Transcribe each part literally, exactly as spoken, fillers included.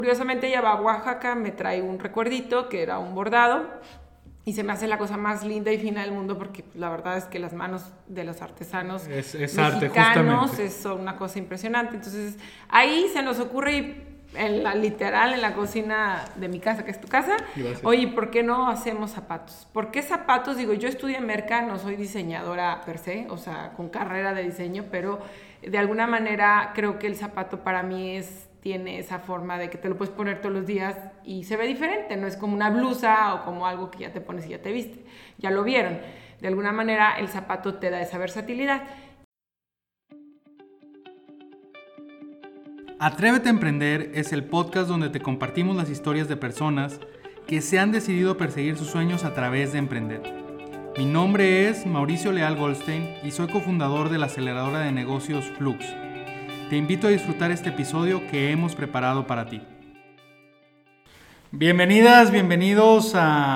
Curiosamente ella va a Oaxaca, me trae un recuerdito que era un bordado y se me hace la cosa más linda y fina del mundo porque la verdad es que las manos de los artesanos es, es mexicanos arte, es una cosa impresionante. Entonces ahí se nos ocurre, en la, literal en la cocina de mi casa, que es tu casa, oye, ¿por qué no hacemos zapatos? ¿Por qué zapatos? Digo, yo estudié merca, no soy diseñadora per se, o sea, con carrera de diseño, pero de alguna manera creo que el zapato para mí es... tiene esa forma de que te lo puedes poner todos los días y se ve diferente, no es como una blusa o como algo que ya te pones y ya te viste, ya lo vieron. De alguna manera el zapato te da esa versatilidad. Atrévete a Emprender es el podcast donde te compartimos las historias de personas que se han decidido perseguir sus sueños a través de emprender. Mi nombre es Mauricio Leal Goldstein y soy cofundador de la aceleradora de negocios Flux. Te invito a disfrutar este episodio que hemos preparado para ti. Bienvenidas, bienvenidos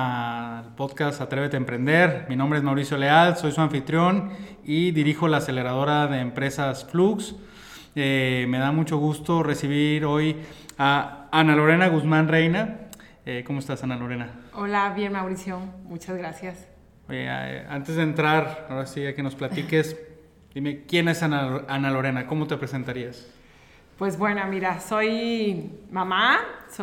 al podcast Atrévete a Emprender. Mi nombre es Mauricio Leal, soy su anfitrión y dirijo la aceleradora de empresas Flux. Eh, me da mucho gusto recibir hoy a Ana Lorena Guzmán Reina. Eh, ¿Cómo estás, Ana Lorena? Hola, bien, Mauricio. Muchas gracias. Oye, eh, antes de entrar, ahora sí, a que nos platiques... Dime, ¿quién es Ana, Ana Lorena? ¿Cómo te presentarías? Pues bueno, mira, soy mamá,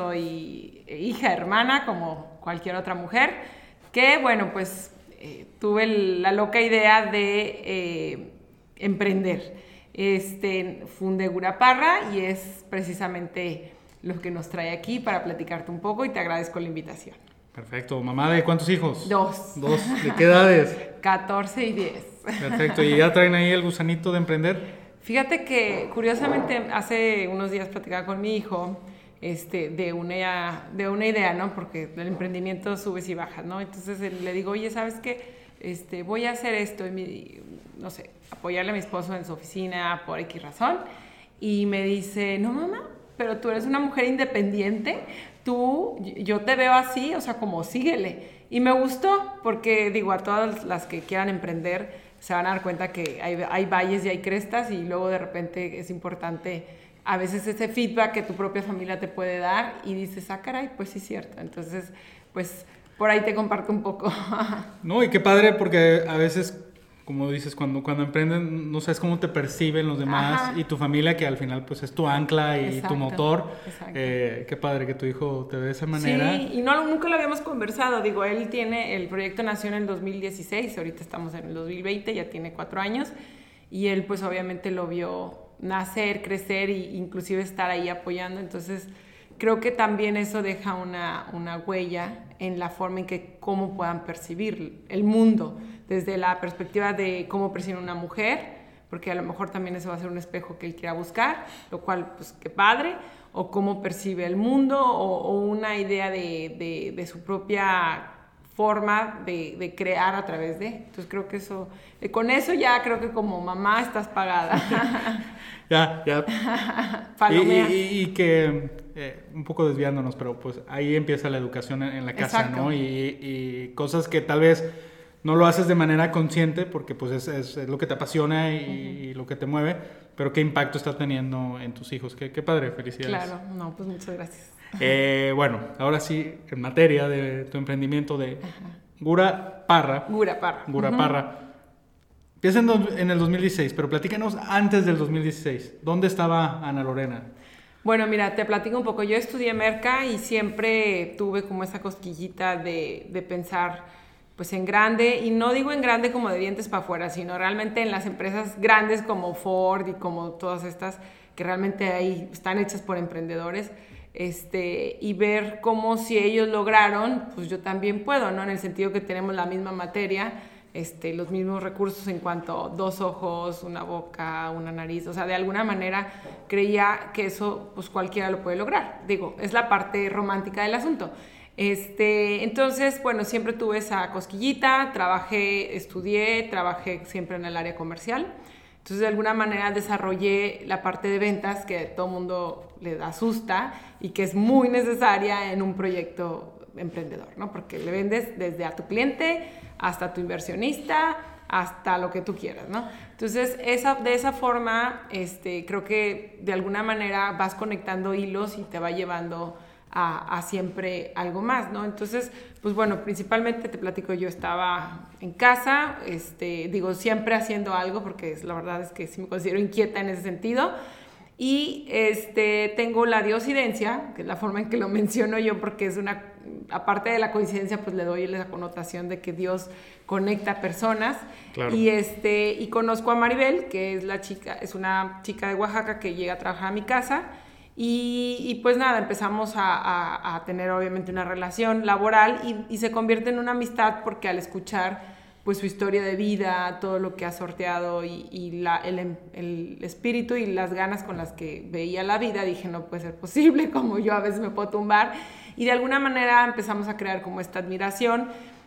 soy hija, hermana, como cualquier otra mujer, que bueno, pues eh, tuve la loca idea de eh, emprender. Este, fundé Gura Parra y es precisamente lo que nos trae aquí para platicarte un poco y te agradezco la invitación. Perfecto. ¿Mamá de cuántos hijos? Dos. Dos. ¿De qué edades? catorce y diez. Perfecto. ¿Y ya traen ahí el gusanito de emprender? Fíjate que, curiosamente, hace unos días platicaba con mi hijo este, de, una, de una idea, ¿no? Porque el emprendimiento subes y bajas, ¿no? Entonces le digo, oye, ¿sabes qué? Este, voy a hacer esto, y mi, no sé, apoyarle a mi esposo en su oficina por X razón. Y me dice, no, mamá, pero tú eres una mujer independiente, tú, yo te veo así, o sea, como síguele. Y me gustó, porque digo, a todas las que quieran emprender se van a dar cuenta que hay, hay valles y hay crestas, y luego de repente es importante a veces ese feedback que tu propia familia te puede dar, y dices, ah, caray, pues sí es cierto. Entonces, pues por ahí te comparto un poco. No, y qué padre, porque a veces... Como dices, cuando, cuando emprenden, no sabes cómo te perciben los demás. Ajá. Y tu familia, que al final pues es tu ancla y exacto, tu motor. Eh, qué padre que tu hijo te ve de esa manera. Sí, y no, nunca lo habíamos conversado. Digo, él tiene, el proyecto nació en el dos mil dieciséis, ahorita estamos en el dos mil veinte, ya tiene cuatro años. Y él pues obviamente lo vio nacer, crecer e inclusive estar ahí apoyando. Entonces creo que también eso deja una, una huella en la forma en que cómo puedan percibir el mundo, desde la perspectiva de cómo percibe una mujer, porque a lo mejor también eso va a ser un espejo que él quiera buscar, lo cual, pues, qué padre, o cómo percibe el mundo, o, o una idea de, de, de su propia forma de, de crear a través de. Entonces creo que eso, eh, con eso ya creo que como mamá estás pagada. ya, ya. Palomeas. Y, y, y que, eh, un poco desviándonos, pero pues ahí empieza la educación en, en la casa, exacto, ¿no? Y, y cosas que tal vez no lo haces de manera consciente porque pues es, es, es lo que te apasiona y, uh-huh, y lo que te mueve, pero qué impacto está teniendo en tus hijos. Qué, qué padre, felicidades. Claro, no, pues muchas gracias. Eh, bueno, ahora sí, en materia de tu emprendimiento de uh-huh, Gura Parra. Gura Parra. Gura uh-huh. Parra. Empieza en, do, en el dos mil dieciséis, pero platícanos antes del dos mil dieciséis. ¿Dónde estaba Ana Lorena? Bueno, mira, te platico un poco. Yo estudié merca y siempre tuve como esa cosquillita de, de pensar pues en grande, y no digo en grande como de dientes para afuera, sino realmente en las empresas grandes como Ford y como todas estas que realmente ahí están hechas por emprendedores, este, y ver cómo si ellos lograron, pues yo también puedo, ¿no? En el sentido que tenemos la misma materia, este, los mismos recursos en cuanto a dos ojos, una boca, una nariz, o sea, de alguna manera creía que eso pues cualquiera lo puede lograr. Digo, es la parte romántica del asunto. Este, entonces, bueno, siempre tuve esa cosquillita, trabajé, estudié, trabajé siempre en el área comercial. Entonces, de alguna manera desarrollé la parte de ventas que a todo mundo le asusta y que es muy necesaria en un proyecto emprendedor, ¿no? Porque le vendes desde a tu cliente hasta a tu inversionista, hasta lo que tú quieras, ¿no? Entonces, esa, de esa forma, este, creo que de alguna manera vas conectando hilos y te va llevando a, a siempre algo más, ¿no? Entonces, pues bueno, principalmente te platico, yo estaba en casa, este, digo, siempre haciendo algo, porque la verdad es que sí me considero inquieta en ese sentido. Y este, tengo la diosidencia, que es la forma en que lo menciono yo, porque es una, aparte de la coincidencia, pues le doy la connotación de que Dios conecta personas. Claro. Y, este, y conozco a Maribel, que es, la chica, es una chica de Oaxaca que llega a trabajar a mi casa. Y, y pues nada, empezamos a, a, a tener obviamente una relación laboral y, y se convierte en una amistad porque al escuchar pues su historia de vida, todo lo que ha sorteado y, y la, el, el espíritu y las ganas con las que veía la vida, dije, no puede ser posible, como yo a veces me puedo tumbar. Y de alguna manera empezamos a crear como esta admiración.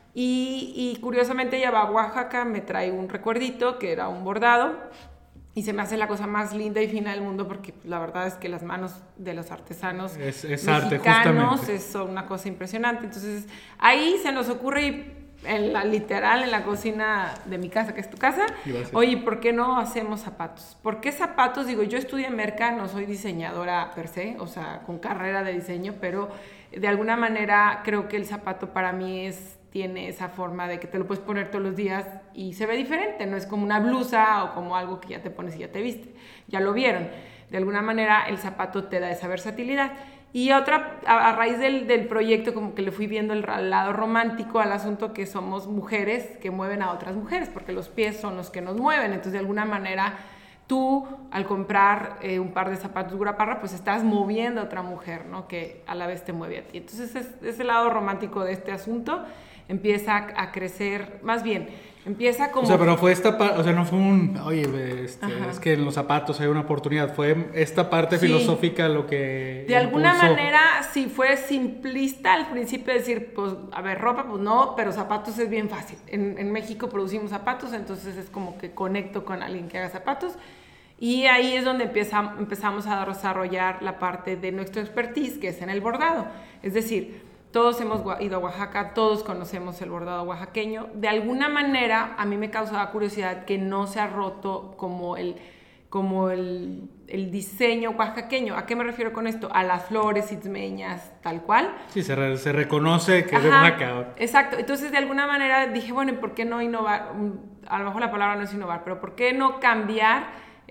Y, y curiosamente ella va a Oaxaca, me trae un recuerdito que era un bordado y se me hace la cosa más linda y fina del mundo porque pues, la verdad es que las manos de los artesanos es, es mexicanos arte, es una cosa impresionante. Entonces ahí se nos ocurre y en la literal en la cocina de mi casa, que es tu casa, oye, ¿por qué no hacemos zapatos? ¿Por qué zapatos? Digo, yo estudié merca, no soy diseñadora per se, o sea, con carrera de diseño, pero de alguna manera creo que el zapato para mí es, tiene esa forma de que te lo puedes poner todos los días y se ve diferente, no es como una blusa o como algo que ya te pones y ya te viste, ya lo vieron. De alguna manera el zapato te da esa versatilidad. Y otra, a, a raíz del, del proyecto, como que le fui viendo el lado romántico al asunto que somos mujeres que mueven a otras mujeres, porque los pies son los que nos mueven. Entonces, de alguna manera, tú, al comprar eh, un par de zapatos Guraparra, pues estás moviendo a otra mujer, ¿no? Que a la vez te mueve a ti. Entonces, es, ese lado romántico de este asunto empieza a, a crecer, más bien, empieza como... O sea, pero fue esta parte, o sea, no fue un, oye, este, es que en los zapatos hay una oportunidad, fue esta parte sí. filosófica lo que... De alguna manera, sí fue simplista al principio decir, pues, a ver, ropa, pues no, pero zapatos es bien fácil. En, en México producimos zapatos, entonces es como que conecto con alguien que haga zapatos. Y ahí es donde empieza, empezamos a desarrollar la parte de nuestro expertise, que es en el bordado. Es decir, todos hemos ido a Oaxaca, todos conocemos el bordado oaxaqueño. De alguna manera, a mí me causaba curiosidad que no se ha roto como el, como el, el diseño oaxaqueño. ¿A qué me refiero con esto? A las flores itzmeñas, tal cual. Sí, se, re, se reconoce que Ajá, es de Oaxaca. Exacto. Entonces, de alguna manera dije, bueno, ¿y por qué no innovar? A lo mejor la palabra no es innovar, pero ¿por qué no cambiar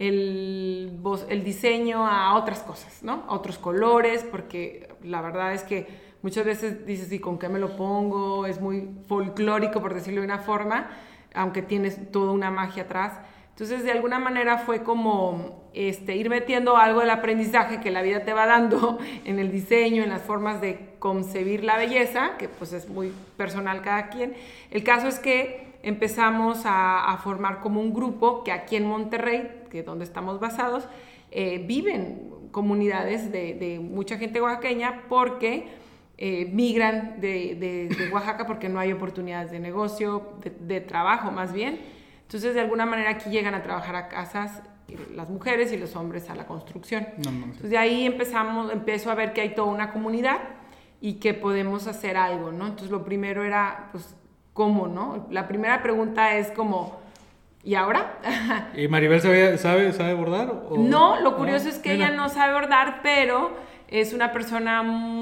el, el diseño a otras cosas, ¿no? A otros colores, porque la verdad es que muchas veces dices, ¿y con qué me lo pongo? Es muy folclórico, por decirlo de una forma, aunque tienes toda una magia atrás. Entonces, de alguna manera fue como este, ir metiendo algo del aprendizaje que la vida te va dando en el diseño, en las formas de concebir la belleza, que pues es muy personal cada quien. El caso es que empezamos a, a formar como un grupo que aquí en Monterrey, que es donde estamos basados, eh, viven comunidades de, de mucha gente oaxaqueña porque... Eh, migran de, de, de Oaxaca porque no hay oportunidades de negocio, de, de trabajo más bien. Entonces, de alguna manera aquí llegan a trabajar a casas las mujeres y los hombres a la construcción. No, no, Entonces, de ahí empezamos, empiezo a ver que hay toda una comunidad y que podemos hacer algo, ¿no? Entonces, lo primero era, pues, ¿cómo, no? La primera pregunta es como... ¿Y ahora? ¿Y Maribel sabe, sabe, sabe bordar? ¿O? No, lo curioso no, es que mira. ella no sabe bordar, pero es una persona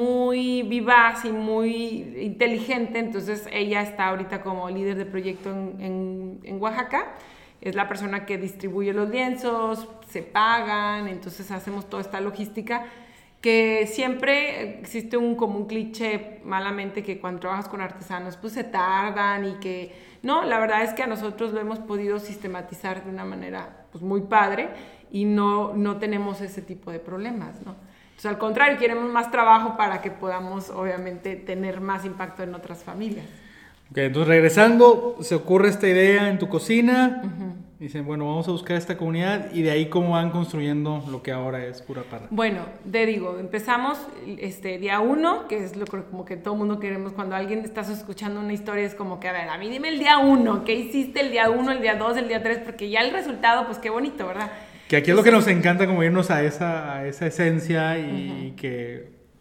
muy vivaz y muy inteligente, entonces ella está ahorita como líder de proyecto en, en, en Oaxaca, es la persona que distribuye los lienzos, se pagan, entonces hacemos toda esta logística, que siempre existe un, como un cliché malamente que cuando trabajas con artesanos pues se tardan y que... No, la verdad es que a nosotros lo hemos podido sistematizar de una manera pues, muy padre y no, no tenemos ese tipo de problemas, ¿no? Entonces, al contrario, queremos más trabajo para que podamos, obviamente, tener más impacto en otras familias. Ok, entonces regresando, se ocurre esta idea en tu cocina, uh-huh. Dicen, bueno, vamos a buscar esta comunidad y de ahí cómo van construyendo lo que ahora es Guraparra. Bueno, te digo, empezamos este día uno, que es lo como que todo mundo queremos cuando alguien está escuchando una historia, es como que, a ver, a mí dime el día uno, ¿qué hiciste el día uno, el día dos, el día tres? Porque ya el resultado, pues qué bonito, ¿verdad? Que aquí es lo que nos encanta, como irnos a esa, a esa esencia y uh-huh. que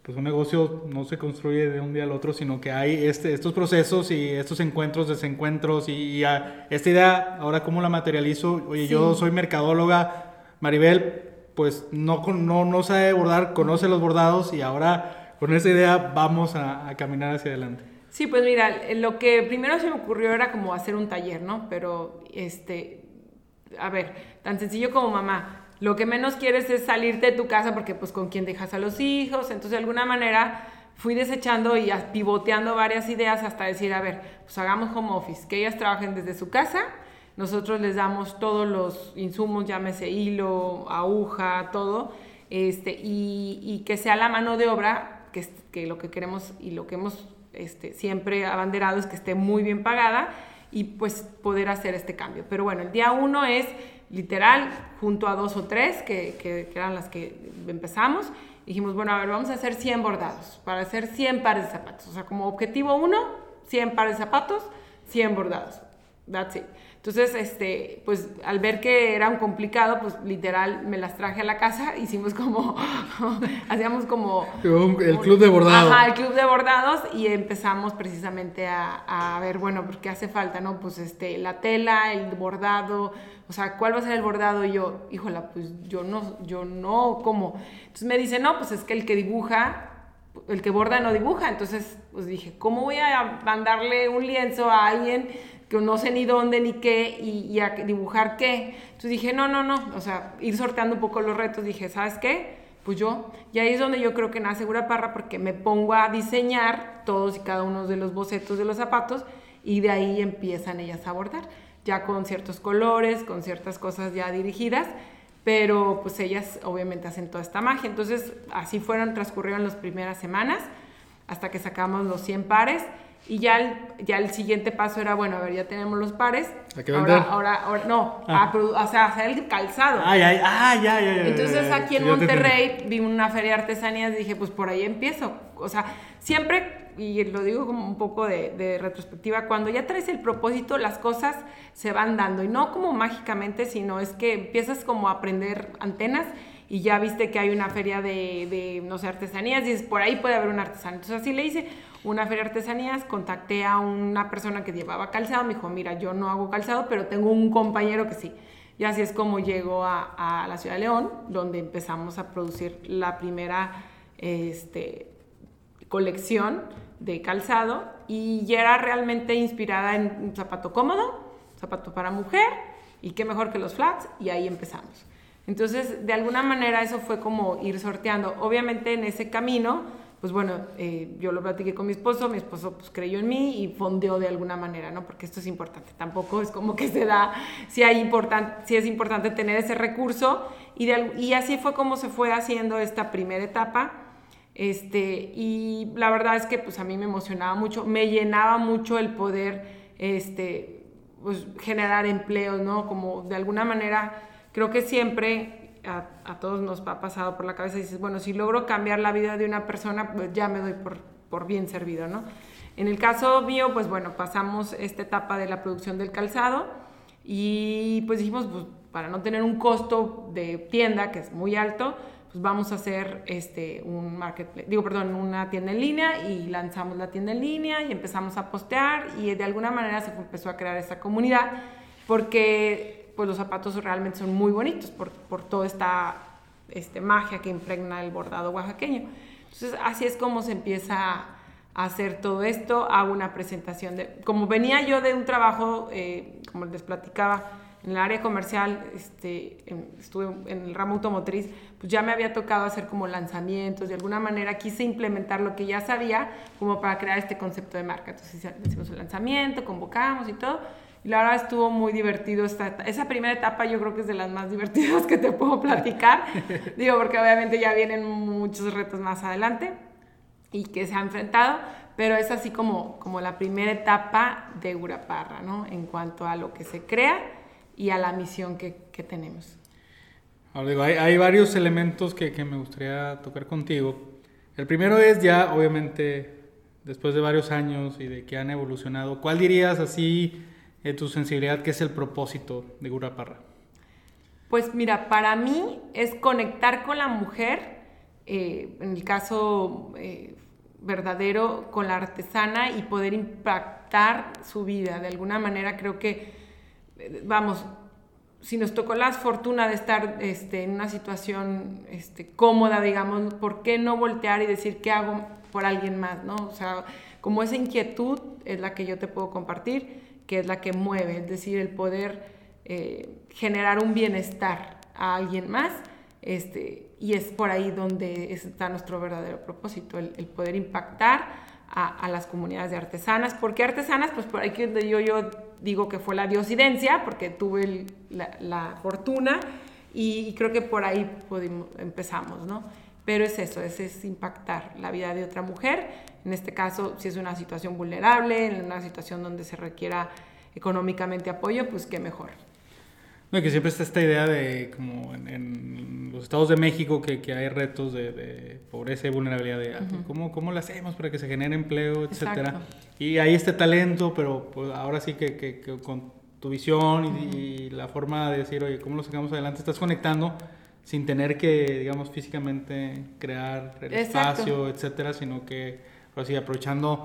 pues un negocio no se construye de un día al otro, sino que hay este, estos procesos y estos encuentros, desencuentros y, y a, esta idea, ahora cómo la materializo. Oye, sí. Yo soy mercadóloga, Maribel, pues no, no, no sabe bordar, conoce los bordados y ahora con esa idea vamos a, a caminar hacia adelante. Sí, pues mira, lo que primero se me ocurrió era como hacer un taller, ¿no? Pero, este, a ver, tan sencillo como mamá. Lo que menos quieres es salirte de tu casa porque pues con quién dejas a los hijos. Entonces de alguna manera fui desechando y pivoteando varias ideas hasta decir, a ver, pues hagamos home office, que ellas trabajen desde su casa, nosotros les damos todos los insumos, llámese hilo, aguja, todo, este, y, y que sea la mano de obra, que, que lo que queremos y lo que hemos este, siempre abanderado es que esté muy bien pagada y pues poder hacer este cambio. Pero bueno, el día uno es literal, junto a dos o tres, que, que, que eran las que empezamos, dijimos, bueno, a ver, vamos a hacer cien bordados, para hacer cien pares de zapatos. O sea, como objetivo uno, cien pares de zapatos, cien bordados. That's it. Entonces, este, pues, al ver que era un complicado, pues, literal, me las traje a la casa, hicimos como, hacíamos como... El club de bordados. Ajá, el club de bordados, y empezamos precisamente a, a ver, bueno, pues, ¿qué hace falta, no? Pues, este, la tela, el bordado, o sea, ¿cuál va a ser el bordado? Y yo, híjola, pues, yo no, yo no, ¿cómo? Entonces me dice, no, pues, es que el que dibuja, el que borda no dibuja. Entonces, pues, dije, ¿cómo voy a mandarle un lienzo a alguien que no sé ni dónde ni qué y, y a dibujar qué? Entonces dije, no, no, no, o sea, ir sorteando un poco los retos, dije, ¿sabes qué? Pues yo, y ahí es donde yo creo que nace Guraparra, porque me pongo a diseñar todos y cada uno de los bocetos de los zapatos y de ahí empiezan ellas a bordar, ya con ciertos colores, con ciertas cosas ya dirigidas, pero pues ellas obviamente hacen toda esta magia. Entonces así fueron, transcurrieron las primeras semanas hasta que sacamos los cien pares. Y ya el, ya el siguiente paso era, bueno, a ver, ya tenemos los pares. ¿A qué vender? Ahora, ahora, ahora no, ah. a, o sea, hacer el calzado. Ay, ay, ay, ay, ay, ay. Entonces ay, aquí en Monterrey vi una feria de artesanías y dije, pues por ahí empiezo. O sea, siempre, y lo digo como un poco de, de retrospectiva, cuando ya traes el propósito, las cosas se van dando. Y no como mágicamente, sino es que empiezas como a aprender antenas y ya viste que hay una feria de, de no sé, artesanías y dices, por ahí puede haber un artesano. Entonces así le hice una feria de artesanías, contacté a una persona que llevaba calzado, me dijo, mira, yo no hago calzado, pero tengo un compañero que sí. Y así es como llego a, a la ciudad de León, donde empezamos a producir la primera este, colección de calzado y ya era realmente inspirada en un zapato cómodo, zapato para mujer, y qué mejor que los flats, y ahí empezamos. Entonces, de alguna manera eso fue como ir sorteando. Obviamente en ese camino, pues bueno, eh, yo lo platiqué con mi esposo, mi esposo pues creyó en mí y fondeó de alguna manera, ¿no? Porque esto es importante, tampoco es como que se da, sí, hay importan, sí es importante tener ese recurso y, de, y así fue como se fue haciendo esta primera etapa, este, y la verdad es que pues a mí me emocionaba mucho, me llenaba mucho el poder, este, pues generar empleos, ¿no? Como de alguna manera, creo que siempre... A, a todos nos ha pasado por la cabeza y dices, bueno, si logro cambiar la vida de una persona, pues ya me doy por, por bien servido, ¿no? En el caso mío, pues bueno, pasamos esta etapa de la producción del calzado y pues dijimos, pues para no tener un costo de tienda que es muy alto, pues vamos a hacer este, un marketplace, digo, perdón, una tienda en línea y lanzamos la tienda en línea y empezamos a postear y de alguna manera se empezó a crear esa comunidad porque pues los zapatos realmente son muy bonitos por, por toda esta este, magia que impregna el bordado oaxaqueño. Entonces, así es como se empieza a hacer todo esto. Hago una presentación de... Como venía yo de un trabajo, eh, como les platicaba, en el área comercial, este, en, estuve en el ramo automotriz, pues ya me había tocado hacer como lanzamientos. De alguna manera quise implementar lo que ya sabía como para crear este concepto de marca. Entonces, hicimos el lanzamiento, convocamos y todo. Y la verdad estuvo muy divertido. Esta, esa primera etapa yo creo que es de las más divertidas que te puedo platicar. Digo, porque obviamente ya vienen muchos retos más adelante y que se han enfrentado, pero es así como, como la primera etapa de Guraparra, ¿no? En cuanto a lo que se crea y a la misión que, que tenemos. Ahora digo, hay, hay varios elementos que, que me gustaría tocar contigo. El primero es ya, obviamente, después de varios años y de que han evolucionado, ¿cuál dirías así... de tu sensibilidad, ¿qué es el propósito de Guraparra? Pues mira, para mí es conectar con la mujer eh, en el caso eh, verdadero, con la artesana y poder impactar su vida. De alguna manera creo que, eh, vamos, si nos tocó la fortuna de estar este, en una situación este, cómoda, digamos, ¿por qué no voltear y decir qué hago por alguien más, ¿no? O sea, como esa inquietud es la que yo te puedo compartir, que es la que mueve, es decir, el poder eh, generar un bienestar a alguien más, este, y es por ahí donde está nuestro verdadero propósito, el, el poder impactar a, a las comunidades de artesanas. ¿Por qué artesanas? Pues por ahí que yo, yo digo que fue la diosidencia, porque tuve el, la, la fortuna y, y creo que por ahí pudimos, empezamos, ¿no? Pero es eso, es, es impactar la vida de otra mujer, en este caso si es una situación vulnerable, en una situación donde se requiera económicamente apoyo, pues qué mejor. No, que siempre está esta idea de, como en, en los estados de México, que, que hay retos de, de pobreza y vulnerabilidad, de uh-huh. ¿cómo, cómo lo hacemos para que se genere empleo, etcétera? Exacto. Y hay este talento, pero pues ahora sí que, que, que con tu visión y, uh-huh. y la forma de decir, oye, ¿cómo lo sacamos adelante? Estás conectando sin tener que, digamos, físicamente crear el Exacto. espacio, etcétera, sino que, así, aprovechando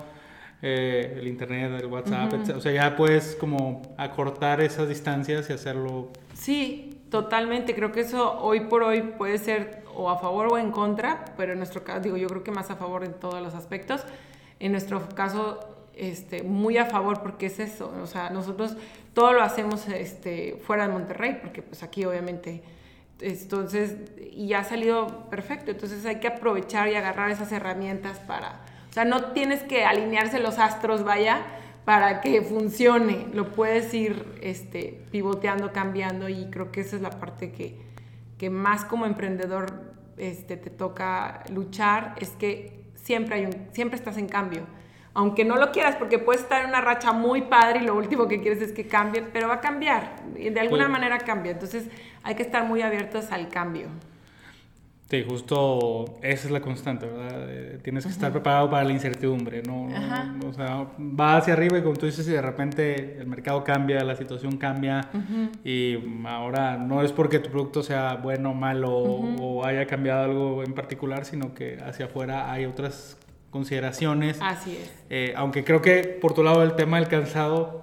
eh, el internet, el WhatsApp, uh-huh. etcétera. O sea, ya puedes como acortar esas distancias y hacerlo. Sí, totalmente. Creo que eso hoy por hoy puede ser o a favor o en contra, pero en nuestro caso, digo, yo creo que más a favor en todos los aspectos. En nuestro caso, este, muy a favor, porque es eso. O sea, nosotros todo lo hacemos este, fuera de Monterrey, porque pues aquí obviamente... Entonces, y ha salido perfecto, entonces hay que aprovechar y agarrar esas herramientas para, o sea, no tienes que alinearse los astros, vaya, para que funcione, lo puedes ir este, pivoteando, cambiando, y creo que esa es la parte que, que más como emprendedor este, te toca luchar, es que siempre, hay un, siempre estás en cambio. Aunque no lo quieras, porque puedes estar en una racha muy padre y lo último que quieres es que cambie, pero va a cambiar, de alguna sí. manera cambia, entonces hay que estar muy abiertos al cambio. Sí, justo esa es la constante, ¿verdad? Eh, tienes que uh-huh. estar preparado para la incertidumbre, ¿no? Uh-huh. O sea, va hacia arriba y como tú dices, y de repente el mercado cambia, la situación cambia uh-huh. y ahora no es porque tu producto sea bueno o malo uh-huh. o haya cambiado algo en particular, sino que hacia afuera hay otras consideraciones. Así es. Eh, aunque creo que por tu lado el tema del calzado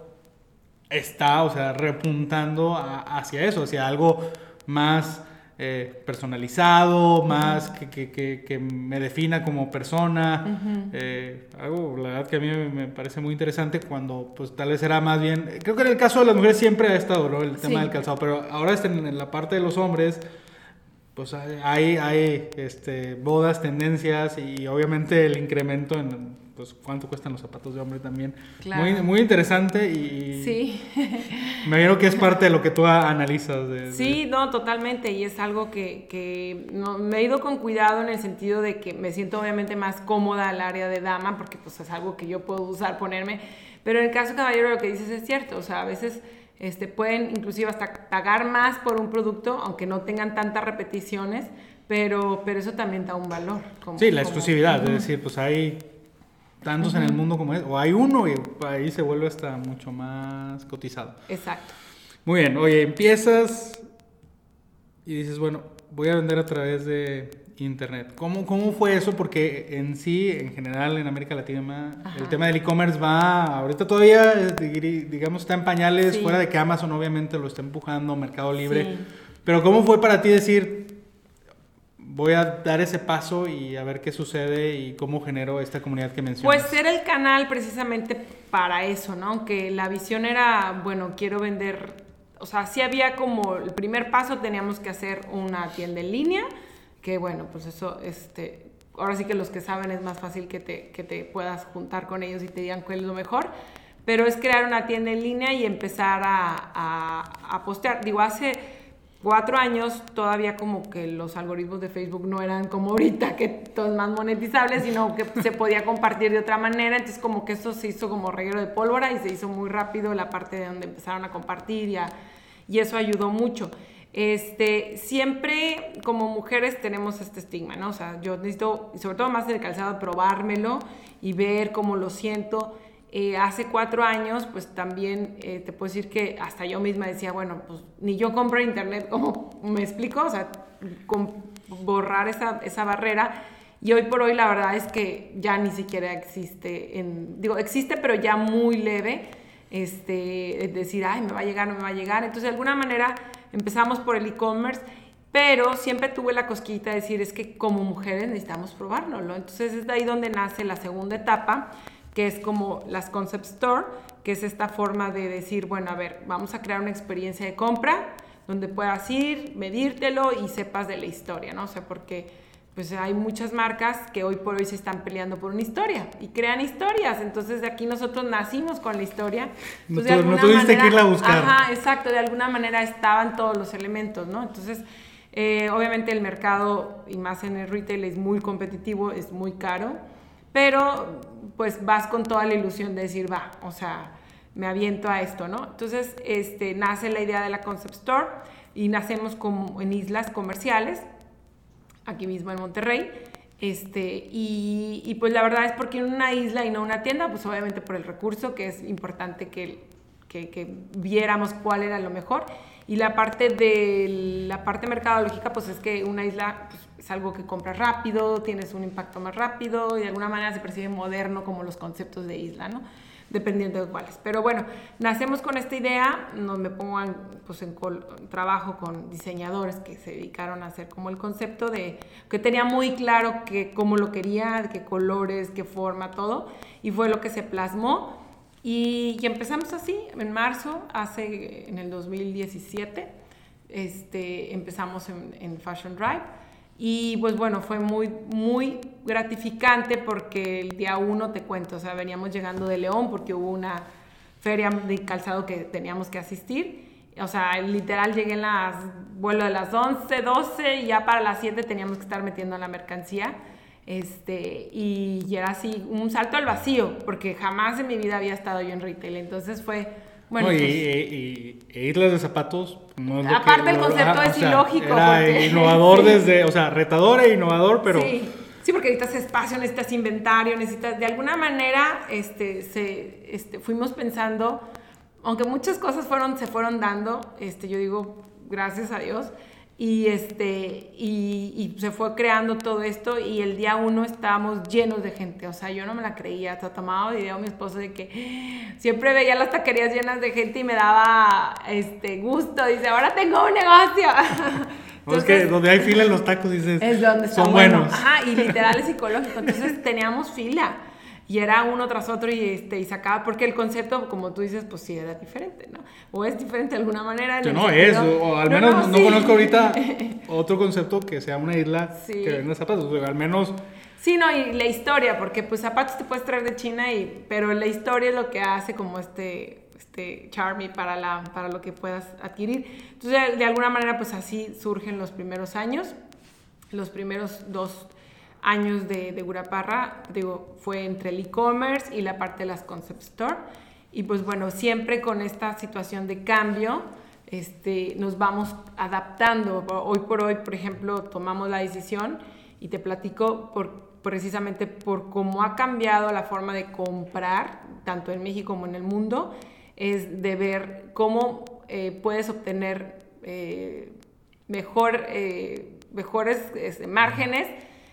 está, o sea, repuntando a, hacia eso, hacia algo más eh, personalizado, uh-huh. más que, que, que, que me defina como persona. Uh-huh. Eh, algo, la verdad, que a mí me, me parece muy interesante cuando, pues, tal vez era más bien... Creo que en el caso de las mujeres siempre ha estado, ¿no?, el tema sí. del calzado, pero ahora está en, en la parte de los hombres... Pues hay, hay este, bodas, tendencias y obviamente el incremento en pues, cuánto cuestan los zapatos de hombre también. Claro. Muy, muy interesante y sí. me imagino que es parte de lo que tú analizas. De, sí, de... no, totalmente, y es algo que, que no, me he ido con cuidado en el sentido de que me siento obviamente más cómoda al área de dama porque pues es algo que yo puedo usar, ponerme, pero en el caso caballero lo que dices es cierto, o sea, a veces... Este, pueden inclusive hasta pagar más por un producto, aunque no tengan tantas repeticiones, pero, pero eso también da un valor. Como, sí, la como, exclusividad, uh-huh. es decir, pues hay tantos uh-huh. en el mundo como es, o hay uno y ahí se vuelve hasta mucho más cotizado. Exacto. Muy bien, oye, empiezas y dices, bueno, voy a vender a través de internet. ¿Cómo, cómo fue eso? Porque en sí, en general, en América Latina, Ajá. el tema del e-commerce va, ahorita todavía, digamos, está en pañales, sí. fuera de que Amazon obviamente lo está empujando, Mercado Libre. Sí. Pero ¿cómo fue para ti decir, voy a dar ese paso y a ver qué sucede y cómo genero esta comunidad que mencionas? Pues ser el canal precisamente para eso, ¿no? Que la visión era, bueno, quiero vender, o sea, sí había como el primer paso, teníamos que hacer una tienda en línea, que bueno, pues eso, este, ahora sí que los que saben es más fácil que te, que te puedas juntar con ellos y te digan cuál es lo mejor, pero es crear una tienda en línea y empezar a, a, a postear. Digo, hace cuatro años todavía como que los algoritmos de Facebook no eran como ahorita, que todo es más monetizable, sino que se podía compartir de otra manera, entonces como que eso se hizo como reguero de pólvora y se hizo muy rápido la parte de donde empezaron a compartir y, a, y eso ayudó mucho. Este, siempre como mujeres tenemos este estigma, ¿no? O sea, yo necesito, sobre todo más en el calzado, probármelo y ver cómo lo siento. Eh, hace cuatro años, pues también eh, te puedo decir que hasta yo misma decía, bueno, pues ni yo compro en internet, ¿cómo me explico? O sea, com- borrar esa, esa barrera. Y hoy por hoy la verdad es que ya ni siquiera existe, en, digo, existe pero ya muy leve, este, es decir, ay, me va a llegar, no me va a llegar. Entonces de alguna manera empezamos por el e-commerce, pero siempre tuve la cosquillita de decir, es que como mujeres necesitamos probárnoslo. Entonces es de ahí donde nace la segunda etapa, que es como las Concept Store, que es esta forma de decir, bueno, a ver, vamos a crear una experiencia de compra donde puedas ir, medírtelo y sepas de la historia, ¿no? O sea, porque pues hay muchas marcas que hoy por hoy se están peleando por una historia y crean historias. Entonces de aquí nosotros nacimos con la historia. No, pues, de no tuviste manera, que irla a buscar. Ajá, exacto, de alguna manera estaban todos los elementos, ¿no? Entonces, eh, obviamente el mercado, y más en el retail, es muy competitivo, es muy caro, pero pues vas con toda la ilusión de decir, va, o sea, me aviento a esto, ¿no? Entonces, este, nace la idea de la Concept Store y nacemos como en islas comerciales, aquí mismo en Monterrey, este, y, y pues la verdad es porque en una isla y no una tienda, pues obviamente por el recurso, que es importante que, que, que viéramos cuál era lo mejor, y la parte de la parte mercadológica, pues es que una isla pues, es algo que compras rápido, tienes un impacto más rápido, y de alguna manera se percibe moderno como los conceptos de isla, ¿no? Dependiendo de cuáles. Pero bueno, nacemos con esta idea, nos me pongo en, pues en, col, en trabajo con diseñadores que se dedicaron a hacer como el concepto de, que tenía muy claro que cómo lo quería, qué colores, qué forma, todo, y fue lo que se plasmó, y, y empezamos así, en marzo, hace, en el dos mil diecisiete, este, empezamos en, en Fashion Drive, y pues bueno, fue muy, muy gratificante porque el día uno, te cuento, o sea, veníamos llegando de León porque hubo una feria de calzado que teníamos que asistir. O sea, literal llegué en las, vuelo de las once, doce y ya para las siete teníamos que estar metiendo la mercancía. Este, y, y era así, un salto al vacío, porque jamás en mi vida había estado yo en retail. Entonces fue... Bueno, no, y, pues, y, y islas de zapatos no es lo aparte que, el concepto ah, es o sea, ilógico era porque, innovador sí. desde, o sea, retador e innovador, pero sí, sí, porque necesitas espacio, necesitas inventario, necesitas, de alguna manera, este, se, este, fuimos pensando, aunque muchas cosas fueron, se fueron dando, este, yo digo, gracias a Dios, y este, y, y se fue creando todo esto, y el día uno estábamos llenos de gente, o sea, yo no me la creía, hasta tomaba video mi esposo de que siempre veía las taquerías llenas de gente y me daba, este, gusto, dice, ahora tengo un negocio. Entonces, es que donde hay fila en los tacos dices, es donde son bueno. buenos. Ajá, y literal es psicológico, entonces teníamos fila. Y era uno tras otro y, este, y sacaba, porque el concepto, como tú dices, pues sí era diferente, ¿no? O es diferente de alguna manera. Que no es, o, o al no, menos no, no, sí. conozco ahorita otro concepto que sea una isla sí. que venda zapatos, o sea, al menos... Sí, no, y la historia, porque pues zapatos te puedes traer de China, y, pero la historia es lo que hace como este, este charmy para, la, para lo que puedas adquirir. Entonces, de, de alguna manera, pues así surgen los primeros años, los primeros dos años de, de Guraparra, digo, fue entre el e-commerce y la parte de las Concept Store, y pues bueno, siempre con esta situación de cambio, este, nos vamos adaptando. Hoy por hoy, por ejemplo, tomamos la decisión, y te platico por, precisamente por cómo ha cambiado la forma de comprar, tanto en México como en el mundo, es de ver cómo eh, puedes obtener eh, mejor, eh, mejores este, márgenes,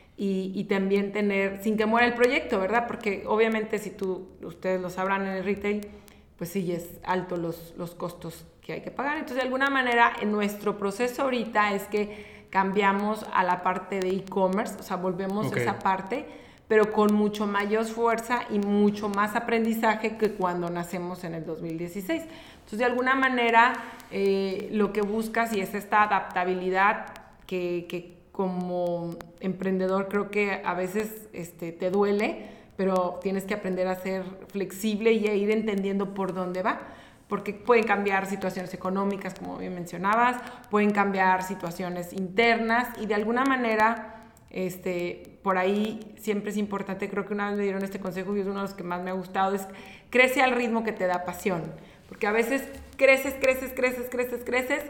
Y, y también tener, sin que muera el proyecto, ¿verdad? Porque obviamente si tú, ustedes lo sabrán en el retail, pues sí es alto los, los costos que hay que pagar. Entonces, de alguna manera, en nuestro proceso ahorita es que cambiamos a la parte de e-commerce, o sea, volvemos okay. a esa parte, pero con mucho mayor fuerza y mucho más aprendizaje que cuando nacemos en el dos mil dieciséis. Entonces, de alguna manera, eh, lo que buscas y es esta adaptabilidad que... que como emprendedor creo que a veces este, te duele, pero tienes que aprender a ser flexible y a ir entendiendo por dónde va, porque pueden cambiar situaciones económicas, como bien mencionabas, pueden cambiar situaciones internas, y de alguna manera, este, por ahí siempre es importante, creo que una vez me dieron este consejo y es uno de los que más me ha gustado, es crece al ritmo que te da pasión, porque a veces creces, creces, creces, creces, creces,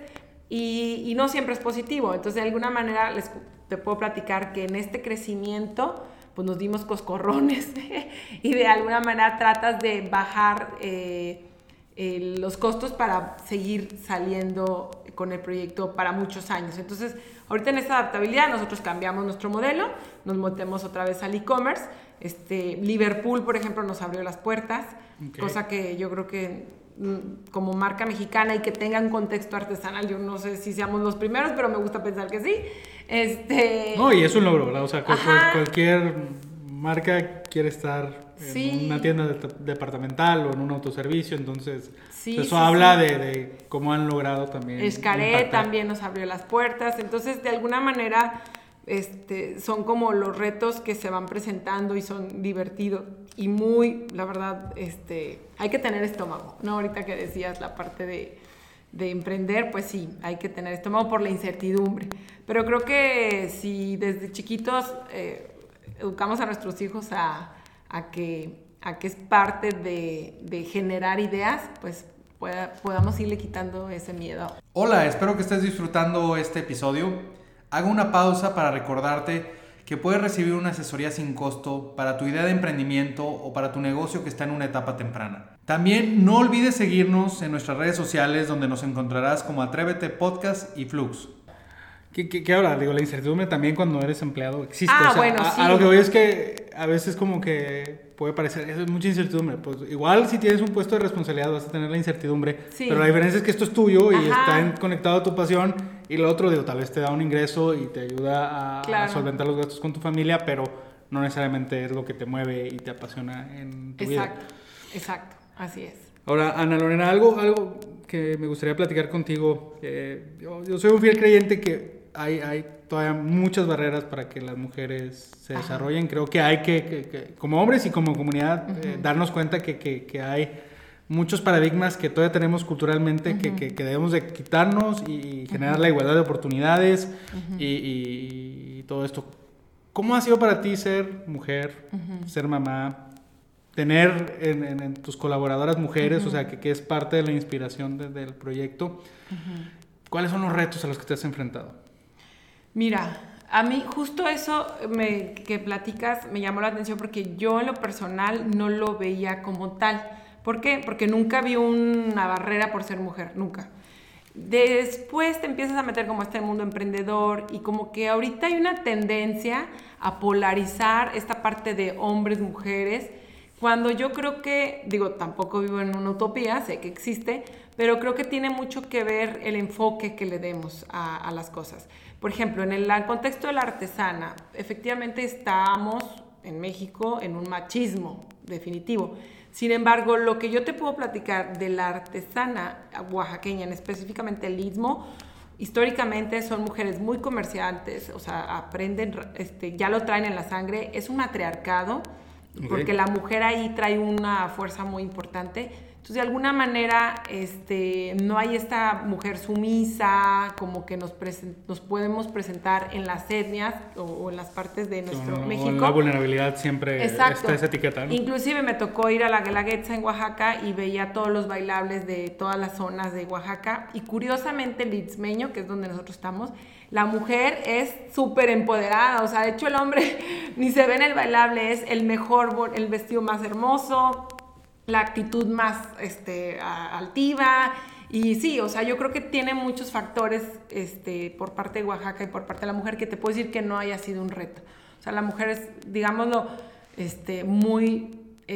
Y, y no siempre es positivo. Entonces, de alguna manera, les, te puedo platicar que en este crecimiento, pues nos dimos coscorrones y de alguna manera tratas de bajar eh, eh, los costos para seguir saliendo con el proyecto para muchos años. Entonces, ahorita en esta adaptabilidad nosotros cambiamos nuestro modelo, nos metemos otra vez al e-commerce. Este, Liverpool, por ejemplo, nos abrió las puertas, okay. Cosa que yo creo que como marca mexicana y que tenga un contexto artesanal, yo no sé si seamos los primeros, pero me gusta pensar que sí. Este... No, y es un logro, ¿verdad? O sea, cual, cualquier marca quiere estar en sí. una tienda de, departamental o en un autoservicio, entonces sí, eso sí, habla sí. De, de cómo han logrado también Xcaret también nos abrió las puertas, entonces de alguna manera este, son como los retos que se van presentando y son divertidos y muy, la verdad, este, hay que tener estómago, ¿no? Ahorita que decías la parte de, de emprender, pues sí, hay que tener estómago por la incertidumbre, pero creo que si desde chiquitos eh, educamos a nuestros hijos a, a, que, a que es parte de, de generar ideas, pues pueda, podamos irle quitando ese miedo. Hola, espero que estés disfrutando este episodio. Hago una pausa para recordarte que puedes recibir una asesoría sin costo para tu idea de emprendimiento o para tu negocio que está en una etapa temprana. También no olvides seguirnos en nuestras redes sociales donde nos encontrarás como Atrévete Podcast y Flux. ¿Qué, qué, qué ahora? Digo, la incertidumbre también cuando eres empleado existe. Ah, o sea, bueno, a, sí. A lo que voy es que a veces como que puede parecer, eso es mucha incertidumbre. Pues igual si tienes un puesto de responsabilidad vas a tener la incertidumbre, sí. Pero la diferencia es que esto es tuyo y Ajá. está conectado a tu pasión y lo otro, digo, tal vez te da un ingreso y te ayuda a, claro. a solventar los gastos con tu familia, pero no necesariamente es lo que te mueve y te apasiona en tu exacto, vida. Exacto, exacto, así es. Ahora, Ana Lorena, algo, algo que me gustaría platicar contigo. Eh, yo, yo soy un fiel creyente que Hay, hay todavía muchas barreras para que las mujeres se Ajá. desarrollen. Creo que hay que, que, que como hombres y como comunidad, uh-huh. eh, darnos cuenta que, que, que hay muchos paradigmas que todavía tenemos culturalmente uh-huh. que, que, que debemos de quitarnos y generar uh-huh. la igualdad de oportunidades uh-huh. y, y, y todo esto. ¿Cómo ha sido para ti ser mujer, uh-huh. ser mamá, tener en, en, en tus colaboradoras mujeres, uh-huh. o sea, que, que es parte de la inspiración de, del proyecto? Uh-huh. ¿Cuáles son los retos a los que te has enfrentado? Mira, a mí justo eso me, que platicas me llamó la atención porque yo en lo personal no lo veía como tal. ¿Por qué? Porque nunca vi una barrera por ser mujer, nunca. Después te empiezas a meter como este mundo emprendedor y como que ahorita hay una tendencia a polarizar esta parte de hombres, mujeres, cuando yo creo que, digo, tampoco vivo en una utopía, sé que existe, pero creo que tiene mucho que ver el enfoque que le demos a, a las cosas. Por ejemplo, en el, el contexto de la artesana, efectivamente estamos en México en un machismo definitivo. Sin embargo, lo que yo te puedo platicar de la artesana oaxaqueña, en específicamente el Istmo, históricamente son mujeres muy comerciantes, o sea, aprenden, este, ya lo traen en la sangre, es un matriarcado, okay. Porque la mujer ahí trae una fuerza muy importante. Entonces, de alguna manera, este, no hay esta mujer sumisa, como que nos, presen- nos podemos presentar en las etnias o, o en las partes de nuestro no, México. La vulnerabilidad siempre Exacto. está esa etiqueta, ¿no? Inclusive me tocó ir a la Guelaguetza en Oaxaca y veía todos los bailables de todas las zonas de Oaxaca. Y curiosamente, el istmeño, que es donde nosotros estamos, la mujer es súper empoderada. O sea, de hecho, el hombre ni se ve en el bailable, es el mejor, el vestido más hermoso, la actitud más este, altiva, y sí, o sea, yo creo que tiene muchos factores este, por parte de Oaxaca y por parte de la mujer que te puedo decir que no haya sido un reto. O sea, la mujer es, digámoslo, este, muy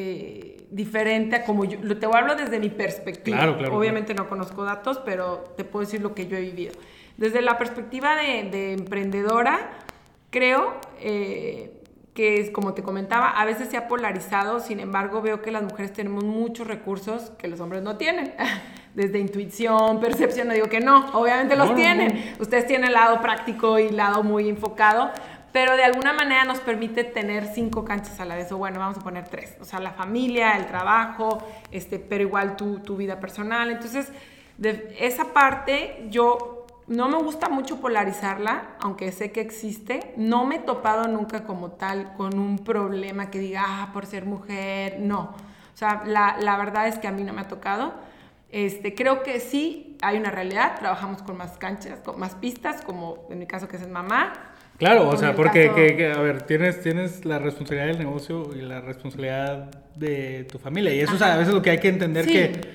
eh, diferente a como yo, te hablo desde mi perspectiva. Claro, claro, obviamente claro. No conozco datos, pero te puedo decir lo que yo he vivido. Desde la perspectiva de, de emprendedora, creo... Eh, que es, como te comentaba, a veces se ha polarizado, sin embargo, veo que las mujeres tenemos muchos recursos que los hombres no tienen. Desde intuición, percepción, no digo que no, obviamente los no, tienen. No, no. Ustedes tienen el lado práctico y el lado muy enfocado, pero de alguna manera nos permite tener cinco canchas a la vez, o bueno, vamos a poner tres. O sea, la familia, el trabajo, este, pero igual tu, tu vida personal. Entonces, de esa parte, yo... No me gusta mucho polarizarla, aunque sé que existe. No me he topado nunca como tal con un problema que diga, ah, por ser mujer, no. O sea, la, la verdad es que a mí no me ha tocado. Este, creo que sí hay una realidad, trabajamos con más canchas, con más pistas, como en mi caso que es mamá. Claro, o sea, porque, caso... que, que, a ver, tienes, tienes la responsabilidad del negocio y la responsabilidad de tu familia. Y eso, o sea, a veces lo que hay que entender sí. que...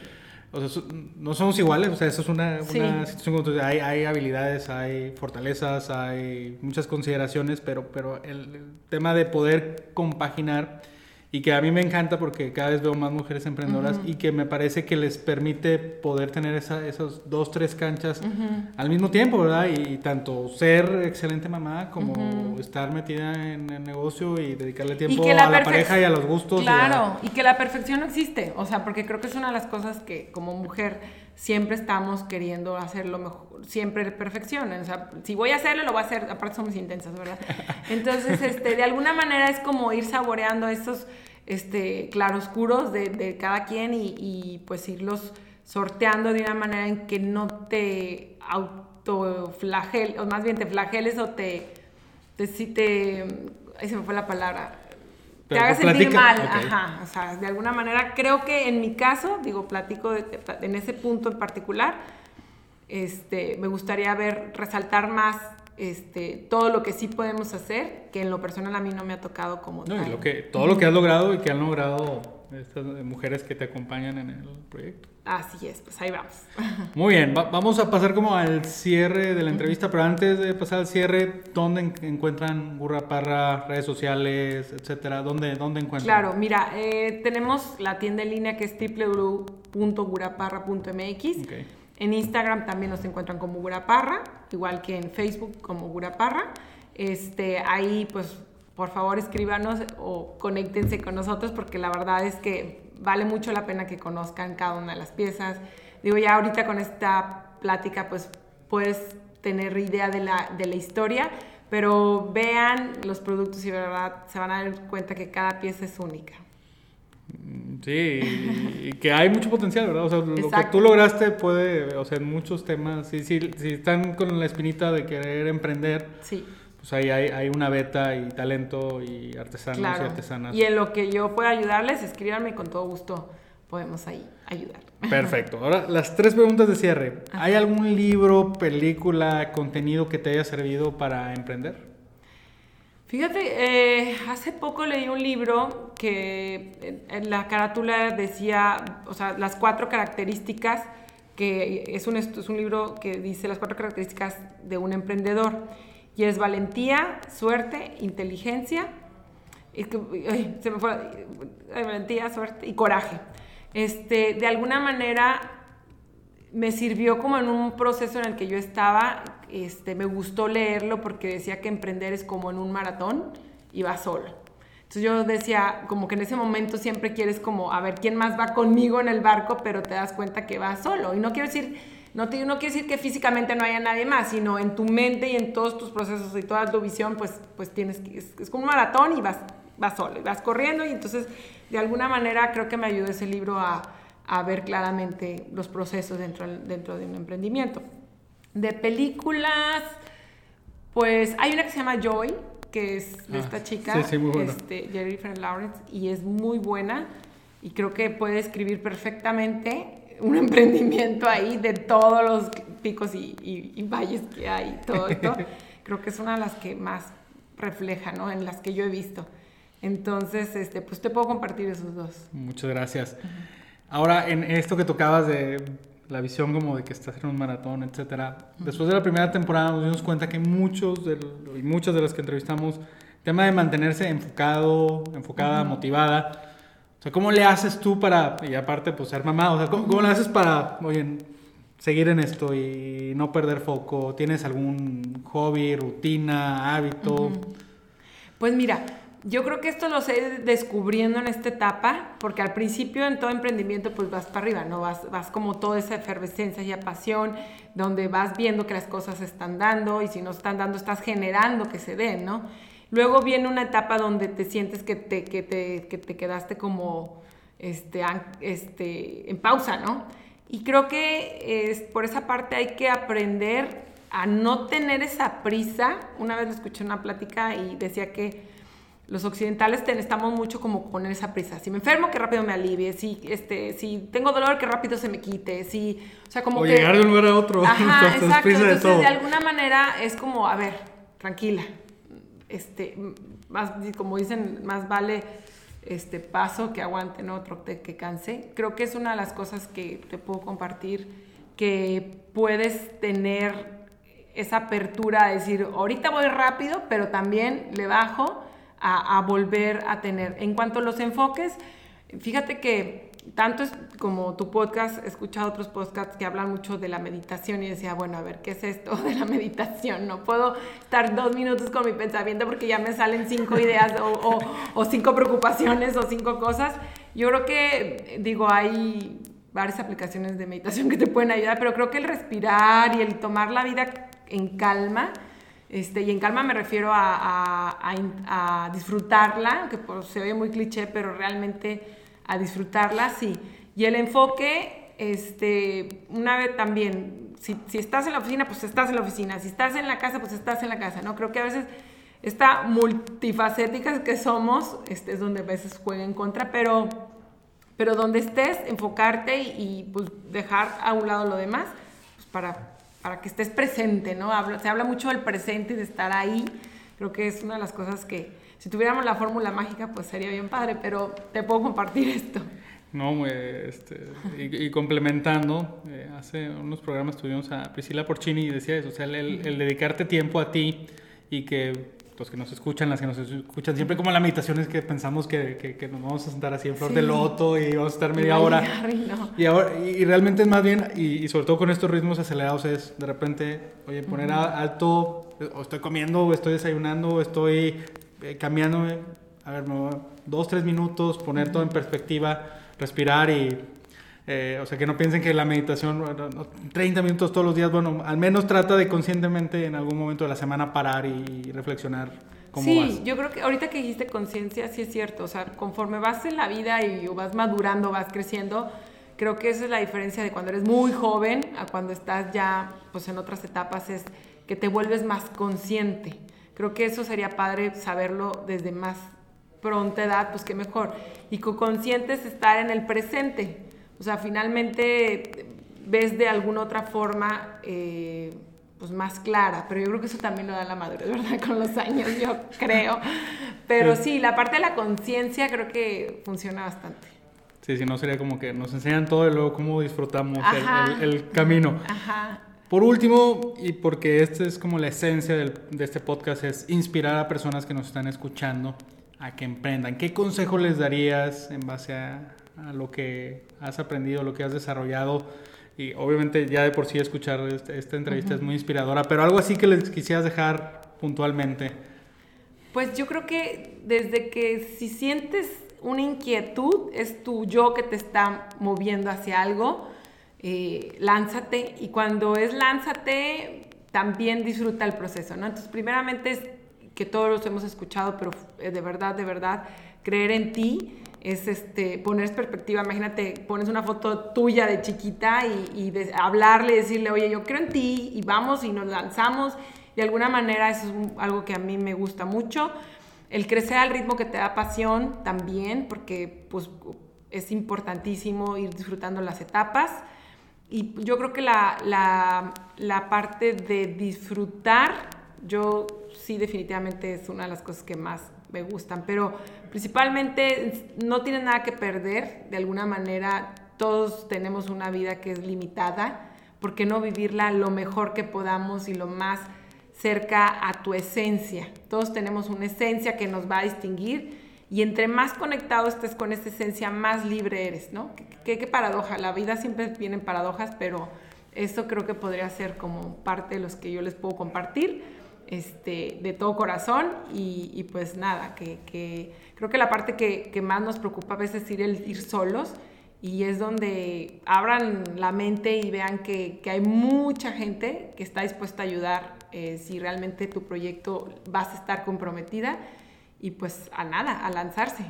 O sea, no somos iguales, o sea, eso es una, Sí. una situación como hay, hay habilidades, hay fortalezas, hay muchas consideraciones, pero, pero el, el tema de poder compaginar, y que a mí me encanta porque cada vez veo más mujeres emprendedoras, uh-huh. y que me parece que les permite poder tener esa, esos dos, tres canchas uh-huh. al mismo tiempo, ¿verdad? Y, y tanto ser excelente mamá como uh-huh. estar metida en el negocio y dedicarle tiempo y la a la perfe- pareja y a los gustos. Claro, y, a... y que la perfección no existe, o sea, porque creo que es una de las cosas que como mujer siempre estamos queriendo hacerlo mejor, siempre perfección, o sea, si voy a hacerlo, lo voy a hacer, aparte somos intensas, ¿verdad? Entonces, este, de alguna manera es como ir saboreando estos este, claroscuros de, de cada quien y, y pues irlos sorteando de una manera en que no te autoflageles, o más bien te flageles o te, te, si te, ahí se me fue la palabra, te hagas sentir mal, okay. Ajá, o sea, de alguna manera creo que en mi caso, digo, platico de, de, en ese punto en particular, este, me gustaría ver, resaltar más este, todo lo que sí podemos hacer, que en lo personal a mí no me ha tocado como no, tal. Y lo que, todo lo que has logrado y que han logrado estas mujeres que te acompañan en el proyecto. Así es, pues ahí vamos. Muy bien, va, vamos a pasar como al cierre de la entrevista, uh-huh. pero antes de pasar al cierre, ¿dónde en, encuentran Gurra Parra, redes sociales, etcétera? ¿Dónde, dónde encuentran? Claro, mira, eh, tenemos la tienda en línea que es doble u doble u doble u punto guraparra punto m x. Okay. En Instagram también nos encuentran como Gurra Parra, igual que en Facebook como Gurra Parra. Este, ahí, pues, por favor, escríbanos o conéctense con nosotros porque la verdad es que vale mucho la pena que conozcan cada una de las piezas. Digo, ya ahorita con esta plática, pues, puedes tener idea de la, de la historia, pero vean los productos y de verdad se van a dar cuenta que cada pieza es única. Sí, y, y que hay mucho potencial, ¿verdad? O sea, lo Exacto. que tú lograste puede, o sea, en muchos temas, si, si, si están con la espinita de querer emprender, sí. pues ahí hay, hay una beta y talento y artesanos claro. y artesanas. Y en lo que yo pueda ayudarles, escríbanme, con todo gusto podemos ahí ayudar. Perfecto. Ahora, las tres preguntas de cierre. Ajá. ¿Hay algún libro, película, contenido que te haya servido para emprender? Fíjate, eh, hace poco leí un libro que en, en la carátula decía, o sea, las cuatro características, que es un, es un libro que dice las cuatro características de un emprendedor, y es valentía, suerte, inteligencia, y que, ay, se me fue, valentía, suerte y coraje. Este, de alguna manera me sirvió como en un proceso en el que yo estaba, este, me gustó leerlo porque decía que emprender es como en un maratón y vas solo. Entonces yo decía, como que en ese momento siempre quieres como, a ver, ¿quién más va conmigo en el barco? Pero te das cuenta que vas solo. Y no quiero decir, no, te, no quiero decir que físicamente no haya nadie más, sino en tu mente y en todos tus procesos y toda tu visión, pues, pues tienes que, es, es como un maratón y vas, vas solo, y vas corriendo. Y entonces, de alguna manera, creo que me ayudó ese libro a... a ver claramente los procesos dentro, dentro de un emprendimiento. De películas, pues hay una que se llama Joy, que es de ah, esta chica, sí, sí, muy buena. este, Jennifer Lawrence, y es muy buena, y creo que puede escribir perfectamente un emprendimiento ahí de todos los picos y, y, y valles que hay, todo esto. Creo que es una de las que más refleja, ¿no? En las que yo he visto. Entonces, este, pues te puedo compartir esos dos. Muchas gracias. Uh-huh. Ahora, en esto que tocabas de la visión como de que estás en un maratón, etcétera, uh-huh. después de la primera temporada nos dimos cuenta que muchos de, y muchas de las que entrevistamos, el tema de mantenerse enfocado, enfocada, uh-huh. motivada, o sea, ¿cómo le haces tú para, y aparte, pues ser mamá, o sea, ¿cómo, uh-huh. ¿cómo le haces para, oye, seguir en esto y no perder foco? ¿Tienes algún hobby, rutina, hábito? Uh-huh. Pues mira, yo creo que esto lo sé descubriendo en esta etapa, porque al principio en todo emprendimiento pues vas para arriba, ¿no? Vas, vas como toda esa efervescencia y pasión, donde vas viendo que las cosas se están dando y si no están dando, estás generando que se den, ¿no? Luego viene una etapa donde te sientes que te, que te, que te quedaste como este, este, en pausa, ¿no? Y creo que es, por esa parte hay que aprender a no tener esa prisa. Una vez lo escuché en una plática y decía que los occidentales ten, estamos mucho como con esa prisa. Si me enfermo, que rápido me alivie. Si, este, si tengo dolor, que rápido se me quite. Si, o sea, como o que... llegar de un lugar a otro. Ajá, exacto. Prisa Entonces, de, todo. de alguna manera, es como, a ver, tranquila. Este, más, como dicen, más vale este paso, que aguante, ¿no? Otro te, que canse. Creo que es una de las cosas que te puedo compartir, que puedes tener esa apertura a decir, ahorita voy rápido, pero también le bajo a, a volver a tener. En cuanto a los enfoques, fíjate que tanto es como tu podcast, he escuchado otros podcasts que hablan mucho de la meditación y decía, bueno, a ver, ¿qué es esto de la meditación? No puedo estar dos minutos con mi pensamiento porque ya me salen cinco ideas o, o, o cinco preocupaciones o cinco cosas. Yo creo que, digo, hay varias aplicaciones de meditación que te pueden ayudar, pero creo que el respirar y el tomar la vida en calma, este, y en calma me refiero a, a, a, a disfrutarla, que pues, se oye muy cliché, pero realmente a disfrutarla, sí. Y el enfoque, este, una vez también, si, si estás en la oficina, pues estás en la oficina, si estás en la casa, pues estás en la casa, ¿no? Creo que a veces esta multifacéticas que somos, este, es donde a veces juega en contra, pero, pero donde estés, enfocarte y, y pues dejar a un lado lo demás, pues para, para que estés presente, ¿no? Habla, se habla mucho del presente y de estar ahí. Creo que es una de las cosas que, si tuviéramos la fórmula mágica, pues sería bien padre, pero te puedo compartir esto. No, este, y, y complementando, eh, hace unos programas tuvimos a Priscila Porcini y decía eso, o sea, el, el, el dedicarte tiempo a ti y que los que nos escuchan, las que nos escuchan, siempre como la meditación es que pensamos que, que, que nos vamos a sentar así en flor sí. de loto y vamos a estar media Ay, hora. Harry, no. y, ahora, y, y realmente es más bien, y, y sobre todo con estos ritmos acelerados, es de repente, oye, poner uh-huh. alto, o estoy comiendo, o estoy desayunando, o estoy eh, cambiándome, a ver, dos, tres minutos, poner uh-huh. todo en perspectiva, respirar y... Eh, o sea, que no piensen que la meditación, treinta minutos todos los días, bueno, al menos trata de conscientemente en algún momento de la semana parar y reflexionar cómo sí, vas. Sí, yo creo que ahorita que dijiste conciencia, sí es cierto, o sea, conforme vas en la vida y vas madurando, vas creciendo, creo que esa es la diferencia de cuando eres muy joven a cuando estás ya, pues en otras etapas, es que te vuelves más consciente. Creo que eso sería padre saberlo desde más pronta edad, pues qué mejor. Y con consciente es estar en el presente. O sea, finalmente ves de alguna otra forma eh, pues más clara, pero yo creo que eso también lo da la madurez, ¿verdad? Con los años, yo creo. Pero sí, sí la parte de la conciencia creo que funciona bastante. Sí, si no sería como que nos enseñan todo y luego cómo disfrutamos el, el, el camino. Ajá. Por último, y porque esta es como la esencia del, de este podcast, es inspirar a personas que nos están escuchando a que emprendan. ¿Qué consejo les darías en base a... a lo que has aprendido, lo que has desarrollado? Y obviamente ya de por sí escuchar este, esta entrevista uh-huh. es muy inspiradora, pero algo así que les quisieras dejar puntualmente. Pues yo creo que desde que si sientes una inquietud, es tu yo que te está moviendo hacia algo, eh, lánzate, y cuando es lánzate, también disfruta el proceso, ¿no? Entonces primeramente es que todos los hemos escuchado, pero de verdad, de verdad, creer en ti, es este, poner perspectiva. Imagínate, pones una foto tuya de chiquita y, y de, hablarle y decirle, oye, yo creo en ti, y vamos y nos lanzamos. De alguna manera eso es un, algo que a mí me gusta mucho. El crecer al ritmo que te da pasión también, porque pues, es importantísimo ir disfrutando las etapas. Y yo creo que la, la, la parte de disfrutar, yo sí definitivamente es una de las cosas que más me gustan, pero principalmente no tienes nada que perder. De alguna manera todos tenemos una vida que es limitada, ¿por qué no vivirla lo mejor que podamos y lo más cerca a tu esencia? Todos tenemos una esencia que nos va a distinguir, y entre más conectado estés con esa esencia, más libre eres, ¿no? ¿Qué, qué, qué paradoja? La vida siempre viene en paradojas, pero eso creo que podría ser como parte de los que yo les puedo compartir. Este, de todo corazón, y, y pues nada, que, que creo que la parte que, que más nos preocupa a veces es ir, el, ir solos, y es donde abran la mente y vean que, que hay mucha gente que está dispuesta a ayudar eh, si realmente tu proyecto vas a estar comprometida, y pues a nada, a lanzarse.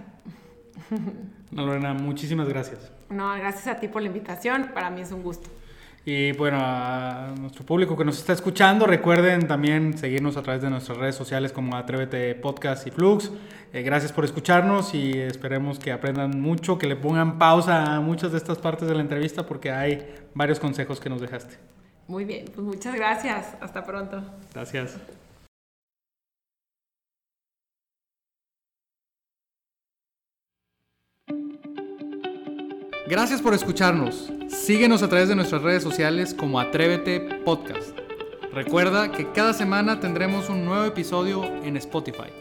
No, Lorena, muchísimas gracias. No, gracias a ti por la invitación, para mí es un gusto. Y bueno, a nuestro público que nos está escuchando, recuerden también seguirnos a través de nuestras redes sociales como Atrévete Podcast y Flux. Eh, gracias por escucharnos y esperemos que aprendan mucho, que le pongan pausa a muchas de estas partes de la entrevista porque hay varios consejos que nos dejaste. Muy bien, pues muchas gracias. Hasta pronto. Gracias. Gracias por escucharnos. Síguenos a través de nuestras redes sociales como Atrévete Podcast. Recuerda que cada semana tendremos un nuevo episodio en Spotify.